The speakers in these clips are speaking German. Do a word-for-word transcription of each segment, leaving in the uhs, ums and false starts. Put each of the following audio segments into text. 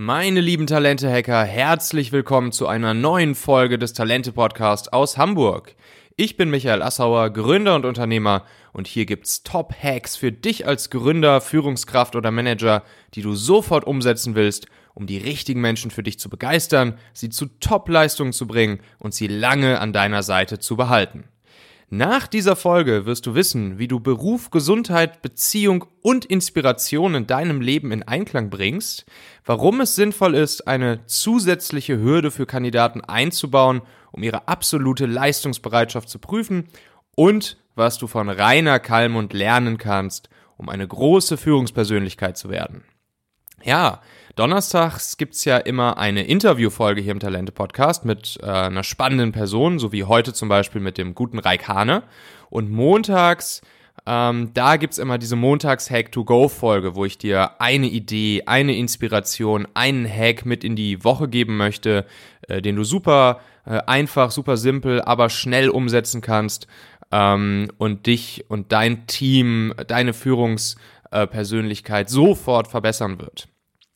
Meine lieben Talente-Hacker, herzlich willkommen zu einer neuen Folge des Talente-Podcasts aus Hamburg. Ich bin Michael Assauer, Gründer und Unternehmer und hier gibt's Top-Hacks für dich als Gründer, Führungskraft oder Manager, die du sofort umsetzen willst, um die richtigen Menschen für dich zu begeistern, sie zu Top-Leistungen zu bringen und sie lange an deiner Seite zu behalten. Nach dieser Folge wirst du wissen, wie du Beruf, Gesundheit, Beziehung und Inspiration in deinem Leben in Einklang bringst, warum es sinnvoll ist, eine zusätzliche Hürde für Kandidaten einzubauen, um ihre absolute Leistungsbereitschaft zu prüfen und was du von Rainer Kallmund lernen kannst, um eine große Führungspersönlichkeit zu werden. Ja, donnerstags gibt's ja immer eine Interviewfolge hier im Talente-Podcast mit äh, einer spannenden Person, so wie heute zum Beispiel mit dem guten Raik Hane. Und montags, ähm, da gibt's immer diese Montags-Hack-to-Go-Folge, wo ich dir eine Idee, eine Inspiration, einen Hack mit in die Woche geben möchte, äh, den du super äh, einfach, super simpel, aber schnell umsetzen kannst ähm, und dich und dein Team, deine Führungspersönlichkeit sofort verbessern wird.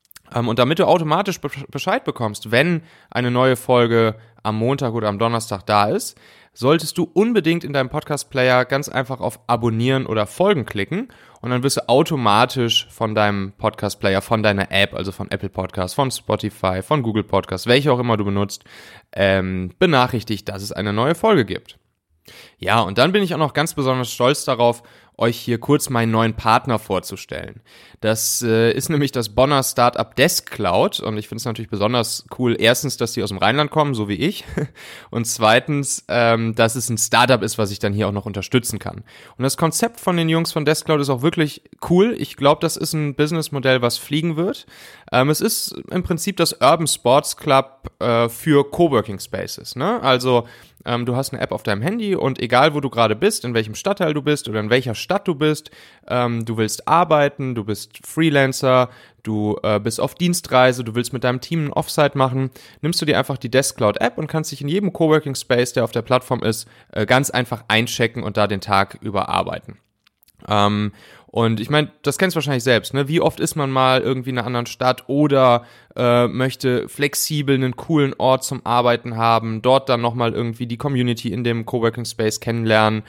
Und damit du automatisch Bescheid bekommst, wenn eine neue Folge am Montag oder am Donnerstag da ist, solltest du unbedingt in deinem Podcast-Player ganz einfach auf Abonnieren oder Folgen klicken und dann wirst du automatisch von deinem Podcast-Player, von deiner App, also von Apple Podcasts, von Spotify, von Google Podcasts, welche auch immer du benutzt, ähm, benachrichtigt, dass es eine neue Folge gibt. Ja, und dann bin ich auch noch ganz besonders stolz darauf, euch hier kurz meinen neuen Partner vorzustellen. Das äh, ist nämlich das Bonner Startup Deskcloud und ich finde es natürlich besonders cool, erstens, dass die aus dem Rheinland kommen, so wie ich, und zweitens, ähm, dass es ein Startup ist, was ich dann hier auch noch unterstützen kann. Und das Konzept von den Jungs von Deskcloud ist auch wirklich cool. Ich glaube, das ist ein Businessmodell, was fliegen wird. Ähm, es ist im Prinzip das Urban Sports Club äh, für Coworking Spaces, ne? Also ähm, du hast eine App auf deinem Handy und egal, wo du gerade bist, in welchem Stadtteil du bist oder in welcher Stadt du bist, ähm, du willst arbeiten, du bist Freelancer, du äh, bist auf Dienstreise, du willst mit deinem Team ein Offsite machen, nimmst du dir einfach die Deskcloud-App und kannst dich in jedem Coworking Space, der auf der Plattform ist, äh, ganz einfach einchecken und da den Tag über arbeiten. Ähm, und ich meine, das kennst du wahrscheinlich selbst, ne? Wie oft ist man mal irgendwie in einer anderen Stadt oder äh, möchte flexibel einen coolen Ort zum Arbeiten haben, dort dann nochmal irgendwie die Community in dem Coworking Space kennenlernen.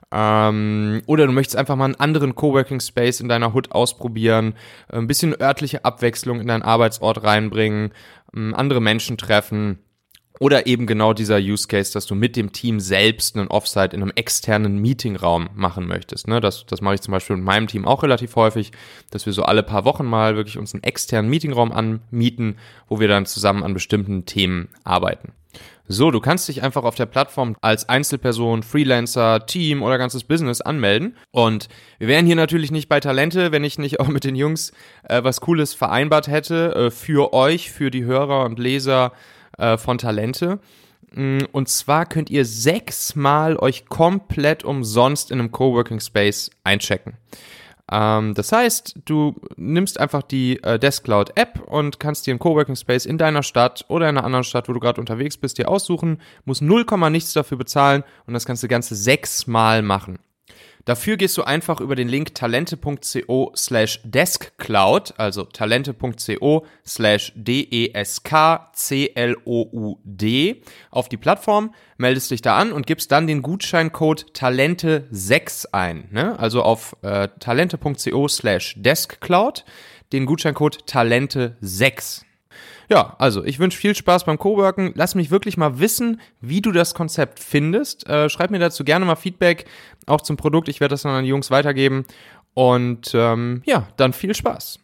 Ähm, oder du möchtest einfach mal einen anderen Coworking Space in deiner Hood ausprobieren, ein bisschen örtliche Abwechslung in deinen Arbeitsort reinbringen, andere Menschen treffen. Oder eben genau dieser Use Case, dass du mit dem Team selbst einen Offsite in einem externen Meetingraum machen möchtest. Ne? Das, das mache ich zum Beispiel mit meinem Team auch relativ häufig, dass wir so alle paar Wochen mal wirklich uns einen externen Meetingraum anmieten, wo wir dann zusammen an bestimmten Themen arbeiten. So, du kannst dich einfach auf der Plattform als Einzelperson, Freelancer, Team oder ganzes Business anmelden. Und wir wären hier natürlich nicht bei Talente, wenn ich nicht auch mit den Jungs äh, was Cooles vereinbart hätte äh, für euch, für die Hörer und Leser äh, von Talente. Und zwar könnt ihr sechsmal euch komplett umsonst in einem Coworking Space einchecken. Ähm, das heißt, du nimmst einfach die äh, Deskcloud-App und kannst dir einen Coworking Space in deiner Stadt oder in einer anderen Stadt, wo du gerade unterwegs bist, dir aussuchen, musst null Komma nichts dafür bezahlen und das kannst du ganze sechsmal machen. Dafür gehst du einfach über den Link talente.co slash deskcloud, also talente.co slash D-E-S-K-C-L-O-U-D auf die Plattform, meldest dich da an und gibst dann den Gutscheincode talente sechs ein, ne? Also auf äh, talente.co slash deskcloud, den Gutscheincode talente sechs. Ja, also ich wünsche viel Spaß beim Coworken. Lass mich wirklich mal wissen, wie du das Konzept findest. Äh, schreib mir dazu gerne mal Feedback, auch zum Produkt. Ich werde das dann an die Jungs weitergeben. Und ähm, ja, dann viel Spaß.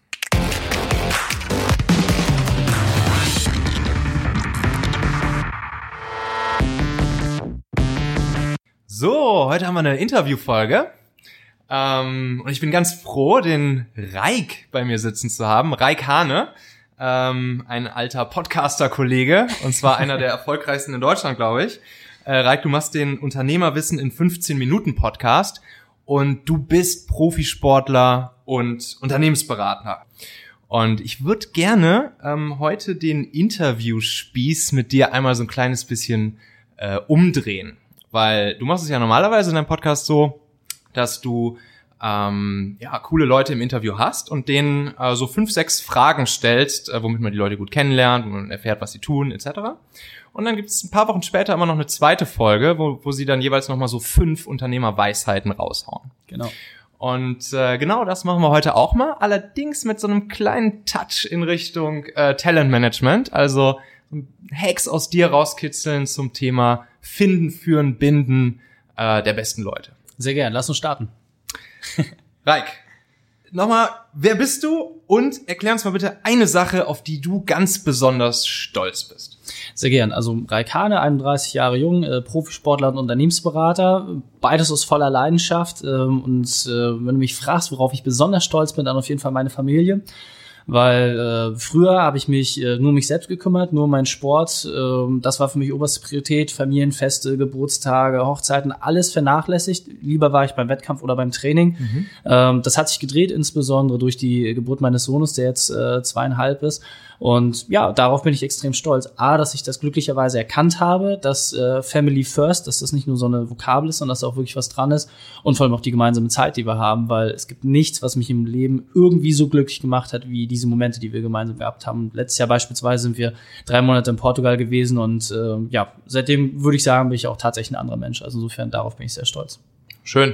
So, heute haben wir eine Interviewfolge. Ähm, und ich bin ganz froh, den Raik bei mir sitzen zu haben. Raik Hane. Ähm, ein alter Podcaster-Kollege, und zwar einer der erfolgreichsten in Deutschland, glaube ich. Äh, Raik, du machst den Unternehmerwissen in fünfzehn Minuten Podcast und du bist Profisportler und Unternehmensberater. Und ich würde gerne ähm, heute den Interviewspieß mit dir einmal so ein kleines bisschen äh, umdrehen, weil du machst es ja normalerweise in deinem Podcast so, dass du ähm, ja, coole Leute im Interview hast und denen äh, so fünf, sechs Fragen stellst, äh, womit man die Leute gut kennenlernt, wo man erfährt, was sie tun, et cetera. Und dann gibt es ein paar Wochen später immer noch eine zweite Folge, wo, wo sie dann jeweils nochmal so fünf Unternehmerweisheiten raushauen. Genau. Und äh, genau das machen wir heute auch mal, allerdings mit so einem kleinen Touch in Richtung äh, Talentmanagement, also Hacks aus dir rauskitzeln zum Thema Finden, Führen, Binden äh, der besten Leute. Sehr gern, lass uns starten. Raik, nochmal, wer bist du? Und erklär uns mal bitte eine Sache, auf die du ganz besonders stolz bist. Sehr gern. Also Raik Hane, einunddreißig Jahre jung, äh, Profisportler und Unternehmensberater. Beides aus voller Leidenschaft. Ähm, und äh, wenn du mich fragst, worauf ich besonders stolz bin, dann auf jeden Fall meine Familie. Weil äh, früher habe ich mich äh, nur um mich selbst gekümmert, nur um meinen Sport. Äh, das war für mich oberste Priorität. Familienfeste, Geburtstage, Hochzeiten, alles vernachlässigt. Lieber war ich beim Wettkampf oder beim Training. Mhm. Ähm, das hat sich gedreht, insbesondere durch die Geburt meines Sohnes, der jetzt äh, zweieinhalb ist. Und ja, darauf bin ich extrem stolz. A, dass ich das glücklicherweise erkannt habe, dass äh, Family First, dass das nicht nur so eine Vokabel ist, sondern dass da auch wirklich was dran ist. Und vor allem auch die gemeinsame Zeit, die wir haben, weil es gibt nichts, was mich im Leben irgendwie so glücklich gemacht hat, wie diese Momente, die wir gemeinsam gehabt haben. Letztes Jahr beispielsweise sind wir drei Monate in Portugal gewesen und äh, ja, seitdem würde ich sagen, bin ich auch tatsächlich ein anderer Mensch. Also insofern, darauf bin ich sehr stolz. Schön.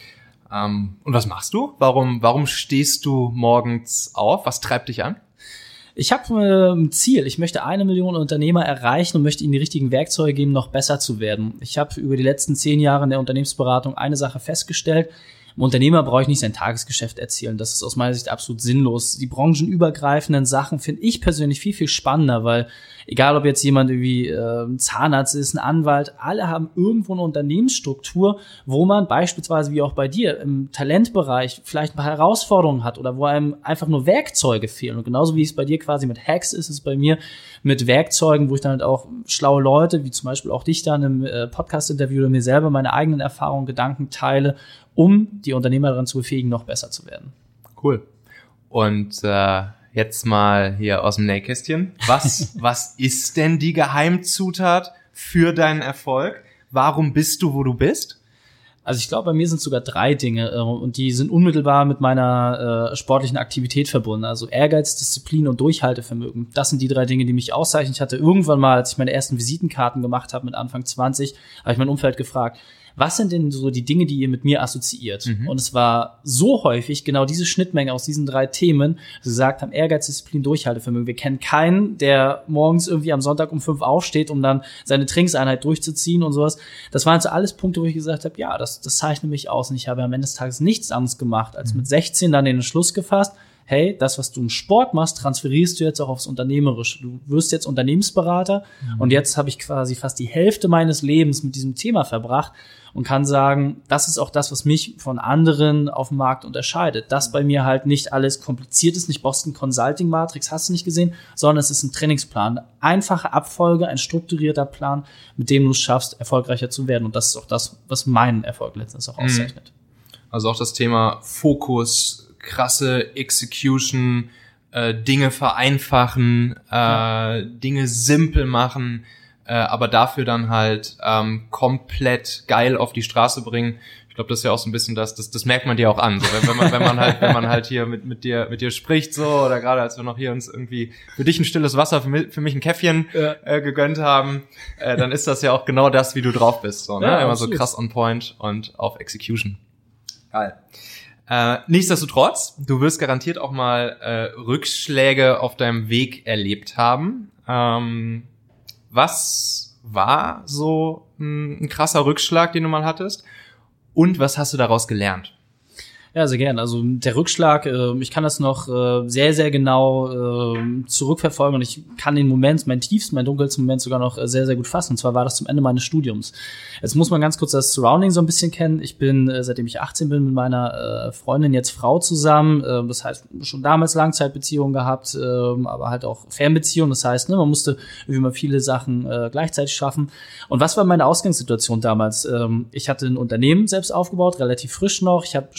Ähm, und was machst du? Warum, warum stehst du morgens auf? Was treibt dich an? Ich habe äh, ein Ziel. Ich möchte eine Million Unternehmer erreichen und möchte ihnen die richtigen Werkzeuge geben, noch besser zu werden. Ich habe über die letzten zehn Jahre in der Unternehmensberatung eine Sache festgestellt. Im Unternehmer brauche ich nicht sein Tagesgeschäft erzählen. Das ist aus meiner Sicht absolut sinnlos. Die branchenübergreifenden Sachen finde ich persönlich viel, viel spannender, weil egal, ob jetzt jemand irgendwie äh, ein Zahnarzt ist, ein Anwalt, alle haben irgendwo eine Unternehmensstruktur, wo man beispielsweise, wie auch bei dir, im Talentbereich vielleicht ein paar Herausforderungen hat oder wo einem einfach nur Werkzeuge fehlen. Und genauso wie es bei dir quasi mit Hacks ist, ist es bei mir mit Werkzeugen, wo ich dann halt auch schlaue Leute, wie zum Beispiel auch dich dann im äh, Podcast-Interview oder mir selber meine eigenen Erfahrungen, Gedanken teile, um die Unternehmer daran zu befähigen, noch besser zu werden. Cool. Und äh, jetzt mal hier aus dem Nähkästchen. Was, was ist denn die Geheimzutat für deinen Erfolg? Warum bist du, wo du bist? Also ich glaube, bei mir sind sogar drei Dinge äh, und die sind unmittelbar mit meiner äh, sportlichen Aktivität verbunden. Also Ehrgeiz, Disziplin und Durchhaltevermögen. Das sind die drei Dinge, die mich auszeichnen. Ich hatte irgendwann mal, als ich meine ersten Visitenkarten gemacht habe mit Anfang zwanzig, habe ich mein Umfeld gefragt, was sind denn so die Dinge, die ihr mit mir assoziiert? Mhm. Und es war so häufig genau diese Schnittmenge aus diesen drei Themen, dass sie gesagt haben, Ehrgeiz, Disziplin, Durchhaltevermögen. Wir kennen keinen, der morgens irgendwie am Sonntag um fünf aufsteht, um dann seine Trainingseinheit durchzuziehen und sowas. Das waren so alles Punkte, wo ich gesagt habe, ja, das, das zeichnet mich aus. Und ich habe am Ende des Tages nichts anderes gemacht, als mit sechzehn dann den Entschluss gefasst, hey, das, was du im Sport machst, transferierst du jetzt auch aufs Unternehmerische. Du wirst jetzt Unternehmensberater mhm. und jetzt habe ich quasi fast die Hälfte meines Lebens mit diesem Thema verbracht und kann sagen, das ist auch das, was mich von anderen auf dem Markt unterscheidet. Dass bei mir halt nicht alles kompliziert ist, nicht Boston Consulting Matrix, hast du nicht gesehen, sondern es ist ein Trainingsplan. Eine einfache Abfolge, ein strukturierter Plan, mit dem du es schaffst, erfolgreicher zu werden. Und das ist auch das, was meinen Erfolg letztens auch auszeichnet. Also auch das Thema Fokus, krasse Execution, äh, Dinge vereinfachen, äh, ja. Dinge simpel machen, äh, aber dafür dann halt ähm, komplett geil auf die Straße bringen. Ich glaube, das ist ja auch so ein bisschen das, das, das merkt man dir auch an. So, wenn, wenn man, wenn man halt, wenn man halt hier mit, mit dir, mit dir spricht, so, oder gerade als wir noch hier uns irgendwie für dich ein stilles Wasser, für mich, für mich ein Käffchen ja. äh, gegönnt haben, äh, dann ist das ja auch genau das, wie du drauf bist, so, ne? Ja, immer absolut. So krass on point und auf Execution. Geil. Äh, nichtsdestotrotz, du wirst garantiert auch mal äh, Rückschläge auf deinem Weg erlebt haben. Ähm, was war so ein, ein krasser Rückschlag, den du mal hattest? Und was hast du daraus gelernt? Ja, sehr gern. Also der Rückschlag, äh, ich kann das noch äh, sehr, sehr genau äh, zurückverfolgen und ich kann den Moment, meinen tiefsten, meinen dunkelsten Moment sogar noch äh, sehr, sehr gut fassen. Und zwar war das zum Ende meines Studiums. Jetzt muss man ganz kurz das Surrounding so ein bisschen kennen. Ich bin, äh, seitdem ich achtzehn bin, mit meiner äh, Freundin, jetzt Frau zusammen. Äh, das heißt, schon damals Langzeitbeziehungen gehabt, äh, aber halt auch Fernbeziehungen. Das heißt, ne, man musste irgendwie mal viele Sachen äh, gleichzeitig schaffen. Und was war meine Ausgangssituation damals? Ähm, ich hatte ein Unternehmen selbst aufgebaut, relativ frisch noch. Ich habe Sport gemacht,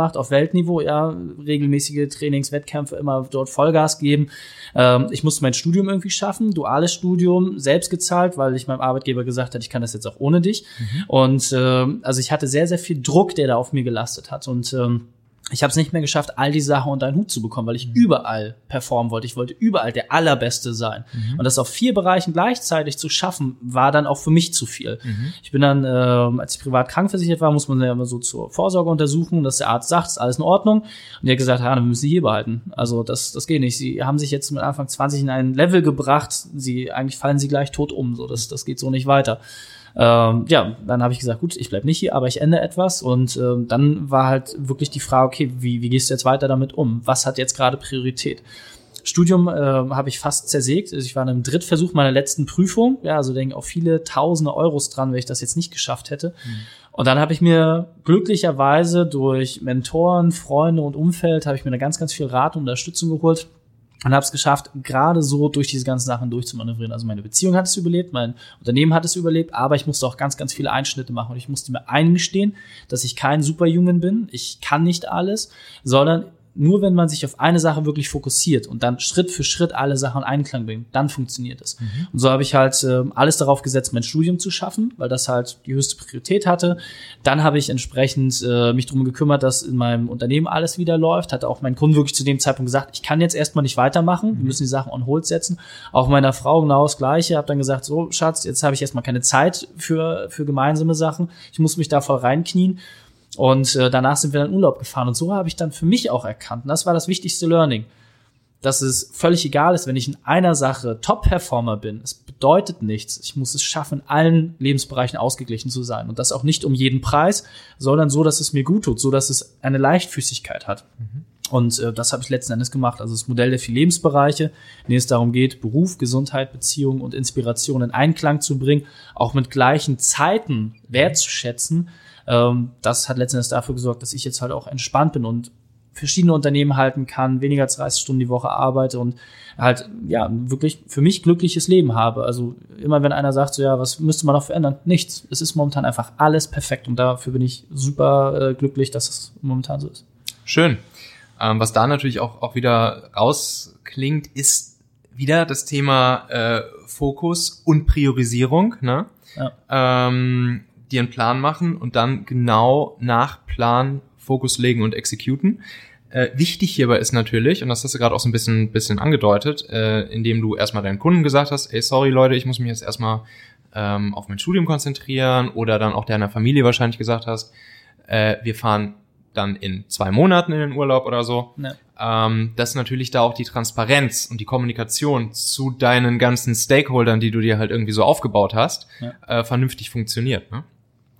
gemacht auf Weltniveau, ja, regelmäßige Trainings, Wettkämpfe, immer dort Vollgas geben. Ähm, ich musste mein Studium irgendwie schaffen, duales Studium, selbst gezahlt, weil ich meinem Arbeitgeber gesagt habe, ich kann das jetzt auch ohne dich. Mhm. Und ähm, also ich hatte sehr, sehr viel Druck, der da auf mir gelastet hat. Und ähm, ich habe es nicht mehr geschafft, all die Sachen unter einen Hut zu bekommen, weil ich mhm. überall performen wollte. Ich wollte überall der Allerbeste sein. Mhm. Und das auf vier Bereichen gleichzeitig zu schaffen, war dann auch für mich zu viel. Mhm. Ich bin dann, äh, als ich privat krankversichert war, muss man ja immer so zur Vorsorge untersuchen, dass der Arzt sagt, ist alles in Ordnung. Und der hat gesagt, ja, dann müssen Sie hier behalten. Also das, das geht nicht. Sie haben sich jetzt mit Anfang zwanzig in ein Level gebracht, Sie, eigentlich fallen Sie gleich tot um. So, das, das geht so nicht weiter. Ähm, ja, dann habe ich gesagt, gut, ich bleib nicht hier, aber ich ändere etwas. Und ähm, dann war halt wirklich die Frage, okay, wie, wie gehst du jetzt weiter damit um? Was hat jetzt gerade Priorität? Studium äh, habe ich fast zersägt. Also ich war in einem Drittversuch meiner letzten Prüfung. Ja, also denke auch viele tausende Euros dran, wenn ich das jetzt nicht geschafft hätte. Mhm. Und dann habe ich mir glücklicherweise durch Mentoren, Freunde und Umfeld habe ich mir da ganz, ganz viel Rat und Unterstützung geholt. Und habe es geschafft, gerade so durch diese ganzen Sachen durchzumanövrieren. Also meine Beziehung hat es überlebt, mein Unternehmen hat es überlebt, aber ich musste auch ganz, ganz viele Einschnitte machen. Und ich musste mir eingestehen, dass ich kein Superhuman bin. Ich kann nicht alles, sondern nur wenn man sich auf eine Sache wirklich fokussiert und dann Schritt für Schritt alle Sachen in Einklang bringt, dann funktioniert es. Mhm. Und so habe ich halt äh, alles darauf gesetzt, mein Studium zu schaffen, weil das halt die höchste Priorität hatte. Dann habe ich entsprechend äh, mich darum gekümmert, dass in meinem Unternehmen alles wieder läuft. Hatte auch mein Kunden wirklich zu dem Zeitpunkt gesagt, ich kann jetzt erstmal nicht weitermachen, mhm. wir müssen die Sachen on hold setzen. Auch meiner Frau genau das Gleiche. Habe dann gesagt, so Schatz, jetzt habe ich erstmal keine Zeit für für gemeinsame Sachen. Ich muss mich da voll reinknien. Und äh, danach sind wir dann in Urlaub gefahren. Und so habe ich dann für mich auch erkannt, und das war das wichtigste Learning, dass es völlig egal ist, wenn ich in einer Sache Top-Performer bin. Es bedeutet nichts. Ich muss es schaffen, in allen Lebensbereichen ausgeglichen zu sein. Und das auch nicht um jeden Preis, sondern so, dass es mir gut tut, so dass es eine Leichtfüßigkeit hat. Mhm. Und äh, das habe ich letzten Endes gemacht. Also das Modell der vier Lebensbereiche, in denen es darum geht, Beruf, Gesundheit, Beziehung und Inspiration in Einklang zu bringen, auch mit gleichen Zeiten wertzuschätzen. Ähm, das hat letzten Endes dafür gesorgt, dass ich jetzt halt auch entspannt bin und verschiedene Unternehmen halten kann, weniger als dreißig Stunden die Woche arbeite und halt, ja, wirklich für mich glückliches Leben habe. Also immer wenn einer sagt, so ja, was müsste man noch verändern? Nichts. Es ist momentan einfach alles perfekt und dafür bin ich super äh, glücklich, dass es momentan so ist. Schön. Ähm, was da natürlich auch, auch wieder rausklingt, ist wieder das Thema äh, Fokus und Priorisierung, ne? Ja. Ähm, dir einen Plan machen und dann genau nach Plan Fokus legen und exekuten. Äh, wichtig hierbei ist natürlich, und das hast du gerade auch so ein bisschen, bisschen angedeutet, äh, indem du erstmal deinen Kunden gesagt hast, ey, sorry Leute, ich muss mich jetzt erstmal ähm, auf mein Studium konzentrieren, oder dann auch deiner Familie wahrscheinlich gesagt hast, äh, wir fahren dann in zwei Monaten in den Urlaub oder so. Ja. Ähm, dass natürlich da auch die Transparenz und die Kommunikation zu deinen ganzen Stakeholdern, die du dir halt irgendwie so aufgebaut hast, ja. äh, vernünftig funktioniert, ne?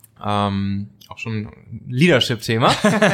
Ähm, auch schon ein Leadership-Thema.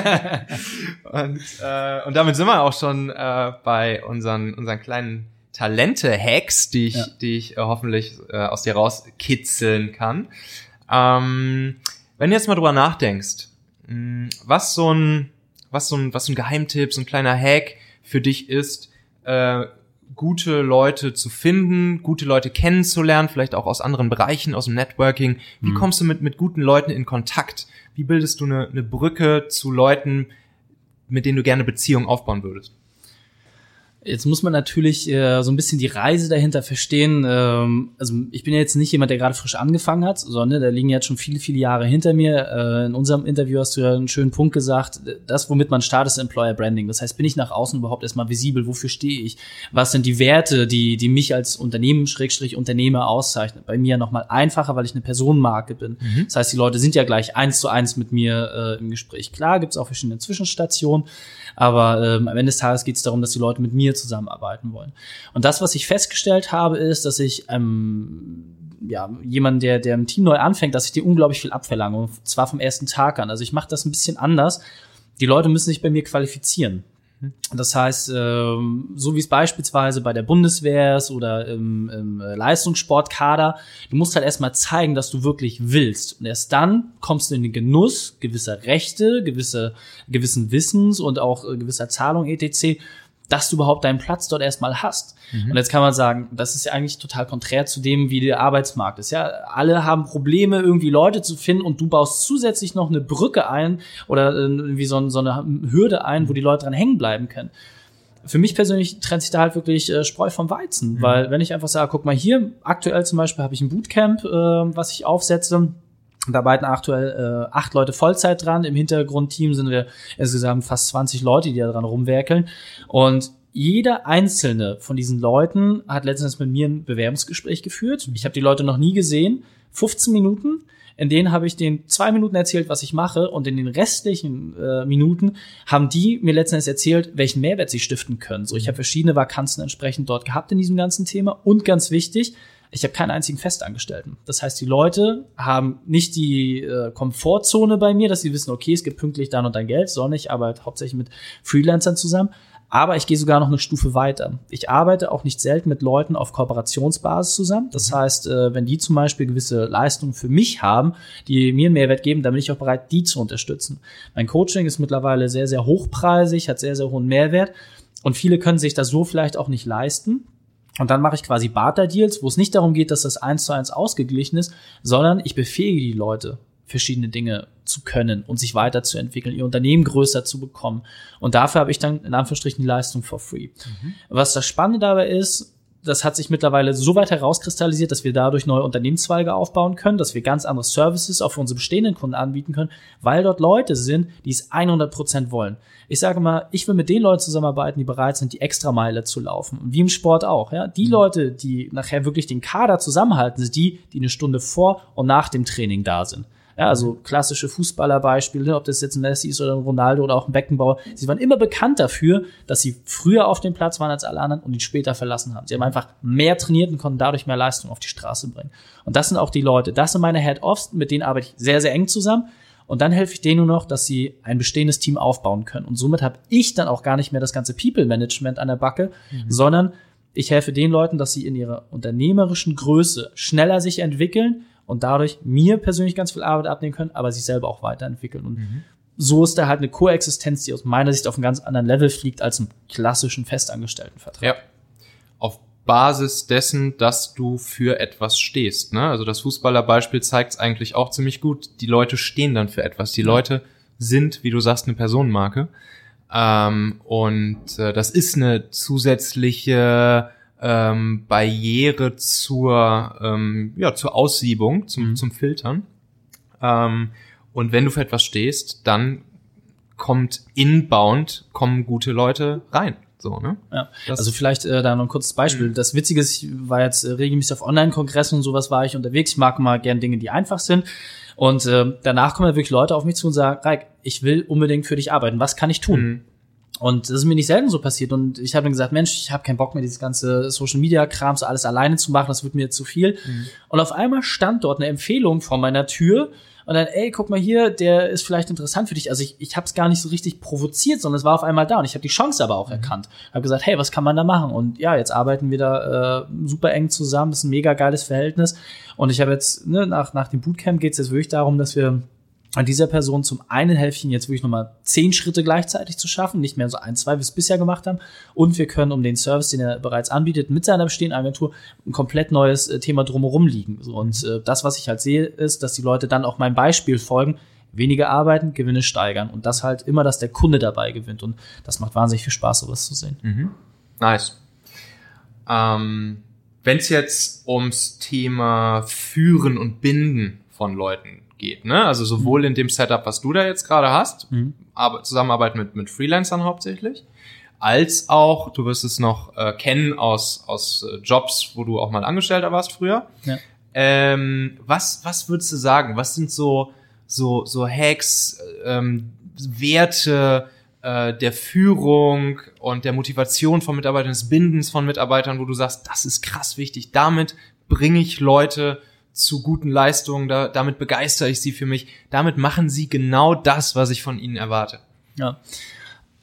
und, äh, und damit sind wir auch schon äh, bei unseren, unseren kleinen Talente-Hacks, die ich, ja. die ich äh, hoffentlich äh, aus dir rauskitzeln kann. Ähm, wenn du jetzt mal drüber nachdenkst, mh, was so ein, was so ein, was so ein Geheimtipp, so ein kleiner Hack für dich ist, äh, gute Leute zu finden, gute Leute kennenzulernen, vielleicht auch aus anderen Bereichen, aus dem Networking. Wie mhm. kommst du mit mit guten Leuten in Kontakt? Wie bildest du eine, eine Brücke zu Leuten, mit denen du gerne Beziehungen aufbauen würdest? Jetzt muss man natürlich äh, so ein bisschen die Reise dahinter verstehen. Ähm, also ich bin ja jetzt nicht jemand, der gerade frisch angefangen hat, sondern da liegen jetzt schon viele, viele Jahre hinter mir. Äh, in unserem Interview hast du ja einen schönen Punkt gesagt, das, womit man startet, ist Employer Branding. Das heißt, bin ich nach außen überhaupt erstmal visibel? Wofür stehe ich? Was sind die Werte, die die mich als Unternehmen, Schrägstrich Unternehmer auszeichnen? Bei mir nochmal einfacher, weil ich eine Personenmarke bin. Mhm. Das heißt, die Leute sind ja gleich eins zu eins mit mir äh, im Gespräch. Klar, gibt's auch verschiedene Zwischenstationen, aber ähm, am Ende des Tages geht es darum, dass die Leute mit mir zusammenarbeiten wollen. Und das, was ich festgestellt habe, ist, dass ich ähm, ja jemand, der der im Team neu anfängt, dass ich dir unglaublich viel abverlange, und zwar vom ersten Tag an. Also ich mache das ein bisschen anders. Die Leute müssen sich bei mir qualifizieren. Das heißt, ähm, so wie es beispielsweise bei der Bundeswehr ist oder im, im Leistungssportkader, du musst halt erstmal zeigen, dass du wirklich willst. Und erst dann kommst du in den Genuss gewisser Rechte, gewisse, gewissen Wissens und auch äh, gewisser Zahlung et cetera, dass du überhaupt deinen Platz dort erstmal hast. Mhm. Und jetzt kann man sagen, das ist ja eigentlich total konträr zu dem, wie der Arbeitsmarkt ist. Ja, alle haben Probleme, irgendwie Leute zu finden und du baust zusätzlich noch eine Brücke ein oder irgendwie so, so eine Hürde ein, wo die Leute dran hängen bleiben können. Für mich persönlich trennt sich da halt wirklich äh, Spreu vom Weizen, mhm. weil wenn ich einfach sage, guck mal hier, aktuell zum Beispiel habe ich ein Bootcamp, äh, was ich aufsetze. Da arbeiten aktuell äh, acht Leute Vollzeit dran. Im Hintergrundteam sind wir insgesamt fast zwanzig Leute, die da dran rumwerkeln. Und jeder einzelne von diesen Leuten hat letztens mit mir ein Bewerbungsgespräch geführt. Ich habe die Leute noch nie gesehen. fünfzehn Minuten. In denen habe ich denen zwei Minuten erzählt, was ich mache. Und in den restlichen äh, Minuten haben die mir letztendlich erzählt, welchen Mehrwert sie stiften können. So, ich habe verschiedene Vakanzen entsprechend dort gehabt in diesem ganzen Thema. Und ganz wichtig, ich habe keinen einzigen Festangestellten. Das heißt, die Leute haben nicht die äh, Komfortzone bei mir, dass sie wissen, okay, es gibt pünktlich dann und dann Geld, sondern ich arbeite hauptsächlich mit Freelancern zusammen. Aber ich gehe sogar noch eine Stufe weiter. Ich arbeite auch nicht selten mit Leuten auf Kooperationsbasis zusammen. Das heißt, äh, wenn die zum Beispiel gewisse Leistungen für mich haben, die mir einen Mehrwert geben, dann bin ich auch bereit, die zu unterstützen. Mein Coaching ist mittlerweile sehr, sehr hochpreisig, hat sehr, sehr hohen Mehrwert. Und viele können sich das so vielleicht auch nicht leisten. Und dann mache ich quasi Barter-Deals, wo es nicht darum geht, dass das eins zu eins ausgeglichen ist, sondern ich befähige die Leute, verschiedene Dinge zu können und sich weiterzuentwickeln, ihr Unternehmen größer zu bekommen. Und dafür habe ich dann in Anführungsstrichen die Leistung for free. Mhm. Was das Spannende dabei ist, das hat sich mittlerweile so weit herauskristallisiert, dass wir dadurch neue Unternehmenszweige aufbauen können, dass wir ganz andere Services auch für unsere bestehenden Kunden anbieten können, weil dort Leute sind, die es hundert Prozent wollen. Ich sage mal, ich will mit den Leuten zusammenarbeiten, die bereit sind, die Extrameile zu laufen. Und wie im Sport auch. Ja, die mhm. Leute, die nachher wirklich den Kader zusammenhalten, sind die, die eine Stunde vor und nach dem Training da sind. Ja, also klassische Fußballerbeispiele, ob das jetzt ein Messi ist oder ein Ronaldo oder auch ein Beckenbauer. Sie waren immer bekannt dafür, dass sie früher auf dem Platz waren als alle anderen und ihn später verlassen haben. Sie haben einfach mehr trainiert und konnten dadurch mehr Leistung auf die Straße bringen. Und das sind auch die Leute. Das sind meine Head-Offs, mit denen arbeite ich sehr, sehr eng zusammen. Und dann helfe ich denen nur noch, dass sie ein bestehendes Team aufbauen können. Und somit habe ich dann auch gar nicht mehr das ganze People-Management an der Backe, mhm. sondern ich helfe den Leuten, dass sie in ihrer unternehmerischen Größe schneller sich entwickeln und dadurch mir persönlich ganz viel Arbeit abnehmen können, aber sich selber auch weiterentwickeln. Und mhm. so ist da halt eine Koexistenz, die aus meiner Sicht auf einem ganz anderen Level fliegt als im klassischen Festangestelltenvertrag. Ja, auf Basis dessen, dass du für etwas stehst. Ne? Also das Fußballerbeispiel zeigt es eigentlich auch ziemlich gut. Die Leute stehen dann für etwas. Die Leute sind, wie du sagst, eine Personenmarke. Ähm, und äh, das ist eine zusätzliche ähm, Barriere zur ähm, ja zur Aussiebung, zum, mhm. zum Filtern. Ähm, und wenn du für etwas stehst, dann kommt inbound, kommen gute Leute rein. So, ne? Ja. Also vielleicht äh, da noch ein kurzes Beispiel. Das Witzige ist, ich war jetzt äh, regelmäßig auf Online-Kongressen und sowas war ich unterwegs. Ich mag mal gern Dinge, die einfach sind. Und äh, danach kommen ja wirklich Leute auf mich zu und sagen, Raik, ich will unbedingt für dich arbeiten. Was kann ich tun? Mhm. Und das ist mir nicht selten so passiert. Und ich habe dann gesagt, Mensch, ich habe keinen Bock mehr, dieses ganze Social-Media-Kram so alles alleine zu machen. Das wird mir zu viel. Mhm. Und auf einmal stand dort eine Empfehlung vor meiner Tür. Und dann, ey, guck mal hier, der ist vielleicht interessant für dich. Also ich, ich habe es gar nicht so richtig provoziert, sondern es war auf einmal da. Und ich habe die Chance aber auch mhm. erkannt. Habe gesagt, hey, was kann man da machen? Und ja, jetzt arbeiten wir da äh, super eng zusammen. Das ist ein mega geiles Verhältnis. Und ich habe jetzt, ne, nach, nach dem Bootcamp geht es jetzt wirklich darum, dass wir an dieser Person zum einen helfen, jetzt wirklich nochmal zehn Schritte gleichzeitig zu schaffen, nicht mehr so ein, zwei, wie wir es bisher gemacht haben. Und wir können um den Service, den er bereits anbietet, mit seiner bestehenden Agentur ein komplett neues äh, Thema drumherum liegen. So, und äh, das, was ich halt sehe, ist, dass die Leute dann auch meinem Beispiel folgen, weniger arbeiten, Gewinne steigern. Und das halt immer, dass der Kunde dabei gewinnt. Und das macht wahnsinnig viel Spaß, sowas zu sehen. Mhm. Nice. Ähm, wenn es jetzt ums Thema Führen und Binden von Leuten geht, ne? Also sowohl in dem Setup, was du da jetzt gerade hast, mhm. aber Zusammenarbeit mit mit Freelancern hauptsächlich, als auch, du wirst es noch äh, kennen aus aus äh, Jobs, wo du auch mal Angestellter warst früher. Ja. Ähm, was was würdest du sagen? Was sind so so so Hacks, ähm, Werte äh, der Führung und der Motivation von Mitarbeitern, des Bindens von Mitarbeitern, wo du sagst, das ist krass wichtig. Damit bringe ich Leute zu guten Leistungen, da, damit begeistere ich sie für mich, damit machen sie genau das, was ich von ihnen erwarte. Ja,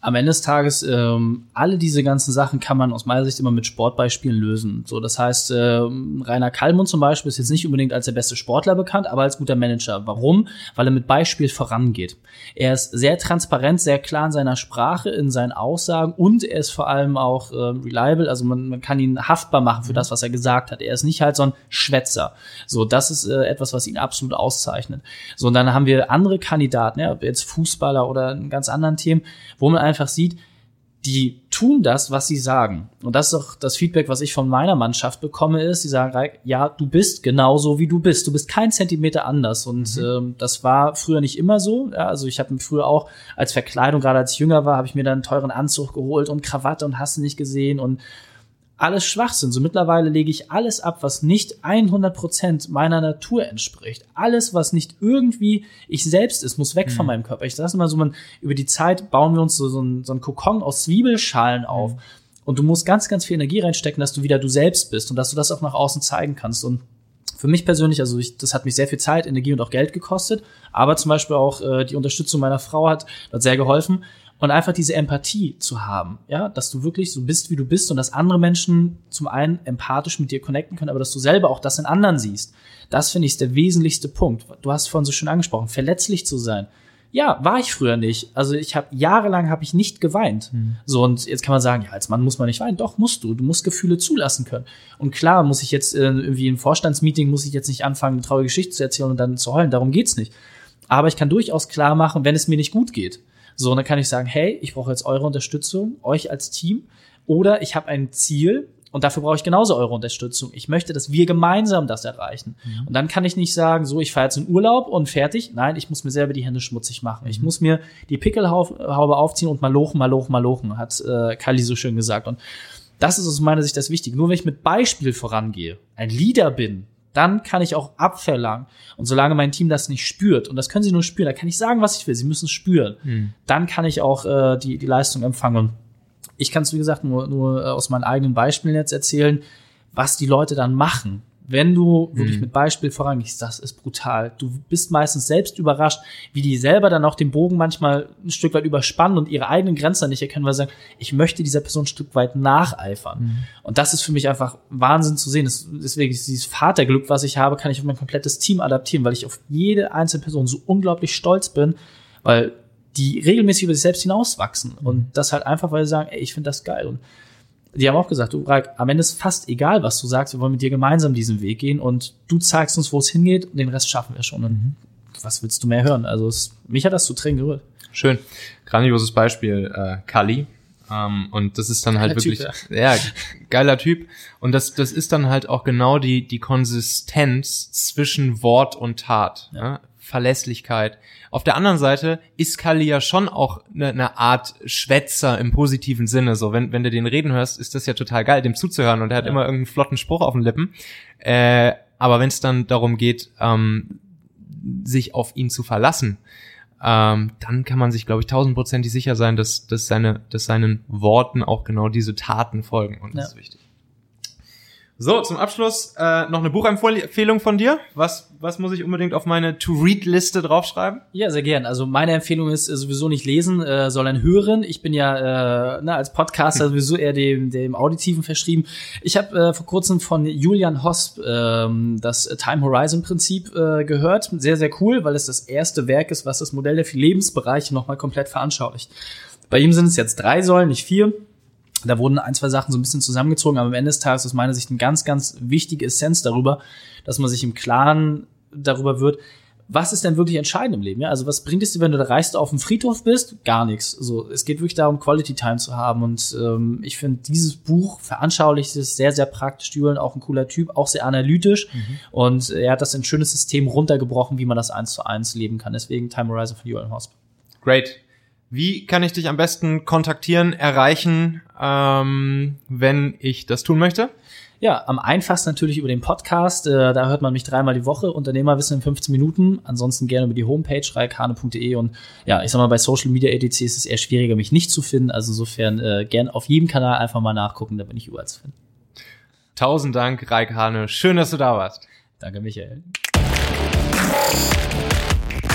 Am Ende des Tages, ähm, alle diese ganzen Sachen kann man aus meiner Sicht immer mit Sportbeispielen lösen. So, das heißt, äh, Rainer Kallmund zum Beispiel ist jetzt nicht unbedingt als der beste Sportler bekannt, aber als guter Manager. Warum? Weil er mit Beispiel vorangeht. Er ist sehr transparent, sehr klar in seiner Sprache, in seinen Aussagen und er ist vor allem auch äh, reliable, also man, man kann ihn haftbar machen für das, was er gesagt hat. Er ist nicht halt so ein Schwätzer. So, das ist äh, etwas, was ihn absolut auszeichnet. So, und dann haben wir andere Kandidaten, ja, jetzt Fußballer oder in ganz anderen Themen, wo man einfach sieht, die tun das, was sie sagen. Und das ist auch das Feedback, was ich von meiner Mannschaft bekomme, ist, sie sagen, ja, du bist genauso, wie du bist. Du bist kein Zentimeter anders. Und mhm. ähm, das war früher nicht immer so. Ja, also ich habe mir früher auch als Verkleidung, gerade als ich jünger war, habe ich mir dann einen teuren Anzug geholt und Krawatte und hast du nicht gesehen und alles Schwachsinn. So mittlerweile lege ich alles ab, was nicht hundert Prozent meiner Natur entspricht. Alles, was nicht irgendwie ich selbst ist, muss weg mhm. von meinem Körper. Ich sage immer so, man, über die Zeit bauen wir uns so, so einen so einen Kokon aus Zwiebelschalen auf. Mhm. Und du musst ganz, ganz viel Energie reinstecken, dass du wieder du selbst bist und dass du das auch nach außen zeigen kannst. Und für mich persönlich, also ich, das hat mich sehr viel Zeit, Energie und auch Geld gekostet. Aber zum Beispiel auch äh, die Unterstützung meiner Frau hat, hat sehr geholfen. Und einfach diese Empathie zu haben, ja, dass du wirklich so bist, wie du bist und dass andere Menschen zum einen empathisch mit dir connecten können, aber dass du selber auch das in anderen siehst. Das finde ich ist der wesentlichste Punkt. Du hast vorhin so schön angesprochen, verletzlich zu sein. Ja, war ich früher nicht. Also ich habe jahrelang habe ich nicht geweint. Mhm. So, und jetzt kann man sagen, ja, als Mann muss man nicht weinen. Doch, musst du. Du musst Gefühle zulassen können. Und klar muss ich jetzt äh, irgendwie im Vorstandsmeeting muss ich jetzt nicht anfangen, eine traurige Geschichte zu erzählen und dann zu heulen. Darum geht's nicht. Aber ich kann durchaus klar machen, wenn es mir nicht gut geht. So, und dann kann ich sagen, hey, ich brauche jetzt eure Unterstützung, euch als Team, oder ich habe ein Ziel und dafür brauche ich genauso eure Unterstützung. Ich möchte, dass wir gemeinsam das erreichen. Mhm. Und dann kann ich nicht sagen, so, ich fahre jetzt in Urlaub und fertig. Nein, ich muss mir selber die Hände schmutzig machen. Mhm. Ich muss mir die Pickelhaube aufziehen und malochen, malochen, malochen, hat äh, Kali so schön gesagt. Und das ist aus meiner Sicht das Wichtige. Nur wenn ich mit Beispiel vorangehe, ein Leader bin, dann kann ich auch abverlangen. Und solange mein Team das nicht spürt, und das können sie nur spüren, da kann ich sagen, was ich will, sie müssen es spüren, hm. dann kann ich auch äh, die, die Leistung empfangen. Und ich kann es, wie gesagt, nur, nur aus meinen eigenen Beispielen jetzt erzählen, was die Leute dann machen. Wenn du hm. wirklich mit Beispiel vorangehst, das ist brutal. Du bist meistens selbst überrascht, wie die selber dann auch den Bogen manchmal ein Stück weit überspannen und ihre eigenen Grenzen nicht erkennen, weil sie sagen, ich möchte dieser Person ein Stück weit nacheifern. Mhm. Und das ist für mich einfach Wahnsinn zu sehen. Das, deswegen ist dieses Vaterglück, was ich habe, kann ich auf mein komplettes Team adaptieren, weil ich auf jede einzelne Person so unglaublich stolz bin, weil die regelmäßig über sich selbst hinauswachsen. Mhm. Und das halt einfach, weil sie sagen, ey, ich finde das geil. Und die haben auch gesagt, du, Raik, am Ende ist fast egal, was du sagst, wir wollen mit dir gemeinsam diesen Weg gehen und du zeigst uns, wo es hingeht und den Rest schaffen wir schon. Und mhm. was willst du mehr hören? Also es, mich hat das zu Tränen gerührt. Schön. Grandioses Beispiel, äh, Kali. Ähm, und das ist dann halt geiler wirklich, typ, ja. ja, geiler Typ. Und das, das ist dann halt auch genau die, die Konsistenz zwischen Wort und Tat. Ja. Ja? Verlässlichkeit. Auf der anderen Seite ist Kali ja schon auch eine, eine Art Schwätzer im positiven Sinne. So, wenn, wenn du den reden hörst, ist das ja total geil, dem zuzuhören. Und er hat ja. immer irgendeinen flotten Spruch auf den Lippen. Äh, aber wenn es dann darum geht, ähm, sich auf ihn zu verlassen, ähm, dann kann man sich, glaube ich, tausendprozentig sicher sein, dass, dass seine, dass seinen Worten auch genau diese Taten folgen. Und das ja. ist wichtig. So, zum Abschluss äh, noch eine Buchempfehlung von dir. Was was muss ich unbedingt auf meine To-Read-Liste draufschreiben? Ja, sehr gern. Also meine Empfehlung ist äh, sowieso nicht lesen, äh, sondern hören. Ich bin ja äh, na, als Podcaster sowieso eher dem dem Auditiven verschrieben. Ich habe äh, vor kurzem von Julian Hosp äh, das Time-Horizon-Prinzip äh, gehört. Sehr, sehr cool, weil es das erste Werk ist, was das Modell der vier Lebensbereiche nochmal komplett veranschaulicht. Bei ihm sind es jetzt drei Säulen, nicht vier. Da wurden ein, zwei Sachen so ein bisschen zusammengezogen, aber am Ende des Tages ist aus meiner Sicht eine ganz, ganz wichtige Essenz darüber, dass man sich im Klaren darüber wird, was ist denn wirklich entscheidend im Leben? Ja? Also was bringt es dir, wenn du da reist auf dem Friedhof bist? Gar nichts. So, es geht wirklich darum, Quality Time zu haben. Und ähm, ich finde, dieses Buch veranschaulicht es sehr, sehr praktisch. Julian, auch ein cooler Typ, auch sehr analytisch. Mhm. Und er hat das in ein schönes System runtergebrochen, wie man das eins zu eins leben kann. Deswegen Time Horizon von Julian Hosp. Great. Wie kann ich dich am besten kontaktieren, erreichen, ähm, wenn ich das tun möchte? Ja, am einfachsten natürlich über den Podcast. Äh, da hört man mich dreimal die Woche. Unternehmerwissen in fünfzehn Minuten. Ansonsten gerne über die Homepage raik hane punkt de. Und ja, ich sag mal, bei Social Media et cetera ist es eher schwieriger, mich nicht zu finden. Also insofern äh, gern auf jedem Kanal einfach mal nachgucken, da bin ich überall zu finden. Tausend Dank, Raik Hane. Schön, dass du da warst. Danke, Michael.